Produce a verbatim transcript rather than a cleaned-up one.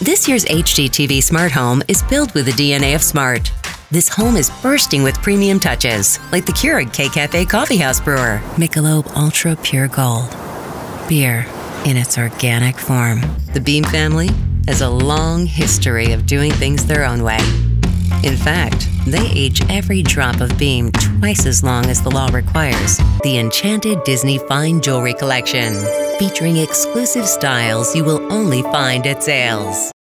This year's H G T V Smart Home is built with the D N A of smart. This home is bursting with premium touches, like the Keurig K-Cafe Coffee House Brewer, Michelob Ultra Pure Gold. Beer in its organic form. The Beam family has a long history of doing things their own way. In fact, they age every drop of Beam twice as long as the law requires. The Enchanted Disney Fine Jewelry Collection, featuring exclusive styles you will only find at Zales.